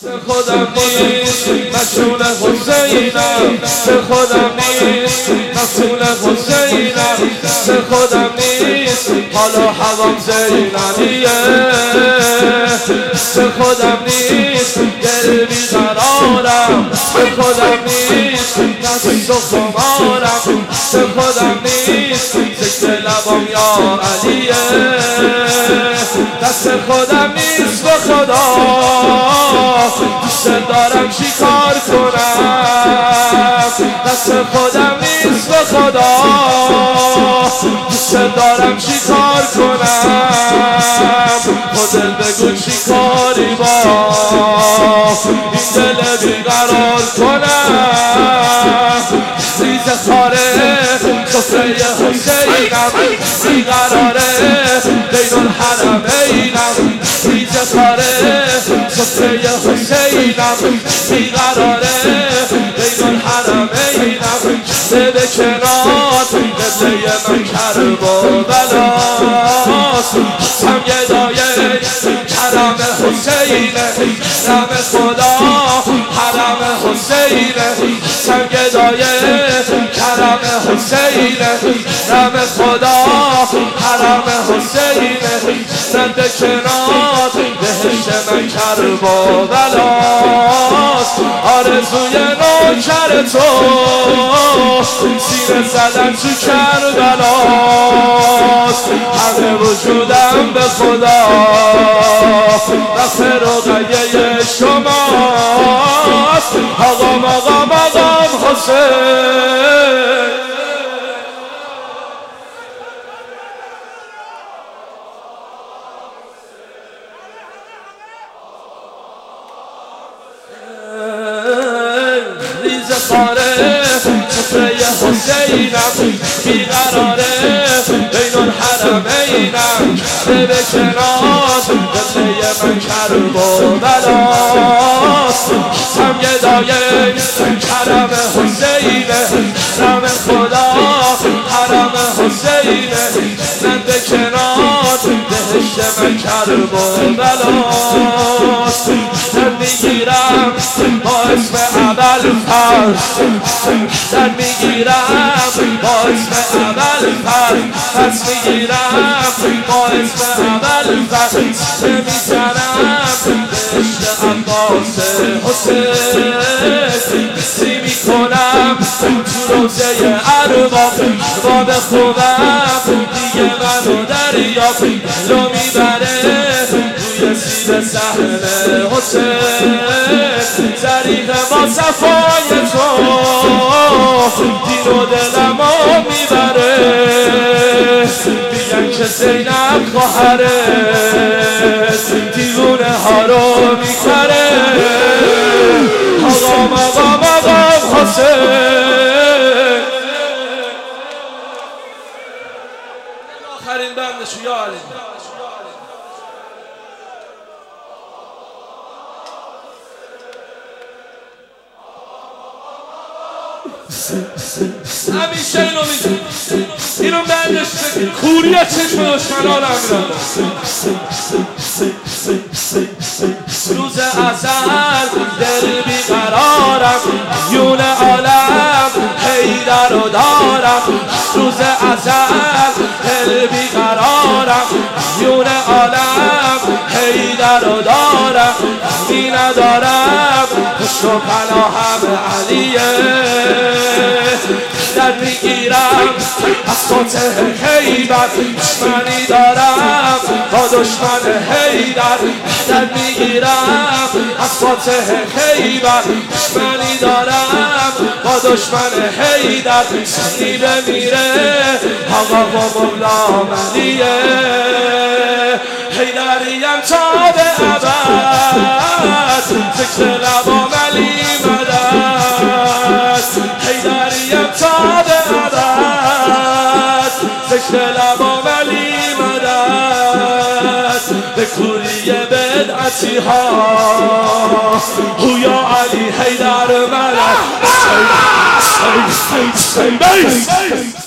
خودم نیست مشغول حسینم، خودم نیست مشغول حسینم، خودم نیست حالا هوام زینبیه، خودم نیست دل بیقرارم، خودم نیست دست و خمارم، خودم نیست ذکر لبام یا علیه، دست خودم نیست به خدا دوست دارم چیکار کنم، دست خودم نیست به خدا دوست دارم چیکار کنم، خودت بگو چیکاری با این دل بیقرار کنم، ریز خاره سفره حسینم بیقراره بین الحرمینم، ریز خاره سفره حسینم بیقراره بین الحرمینم، به کنار قبله من کربلاست، هم گدای کرم حسینه رم خدا حرم حسینه، هم گدای کرم حسینه رم خدا حرم حسینه، رد کنار بهشت من کربلاست، آرزوی نوکر تو سینه زدن تو کربلاست، همه وجودم به خدا رفت رقیه شماست، آقام آقام آقام حسین. ریز خاره سفره حسینم بیقراره بین الحرمینم، به کنار قبله من کربلاست، هم گدای کرم حسینه رم خدا حرم حسینه، رد کنار بهشت من کربلاست، در میگیرم با اسم ابوالفضل، در میگیرم با اسم ابوالفضل، پس میگیرم با اسم ابوالفضل، میزنم بهشت عباس حسین، سی میکنم تو روزه ارباب با بخونم دیگه منو دریاب لو میبره روی سیب صحن حسین، طریق با صفای تو دین و دلمو میبره، میگن که زینب خواهره دیوونه ها رو میکره، آقام آقام آقام حسین. آخرین بندشو یا علی همیشه اینو میگم، اینو بندش بگیر خوریه چشم دشمنان امیران، روز ازل دل بیقرارم یون عالم حیدر رو دارم، روز ازل دل بیقرارم یون عالم حیدر رو دارم، می ندارم پشت و پناهم علیه، در میگیرم از فتح خیبر دشمنی دارم با دشمن حیدر، در میگیرم از فتح خیبر دشمنی دارم با دشمن حیدر، سنی بمیره آقا با مولا علیه، حیدریم تا به ابد ذکر لبام علی مدد، حیدریم تا به ابد ذکر لبام علی مدد، به کوری بدعتی ها یا علی حیدر مدد.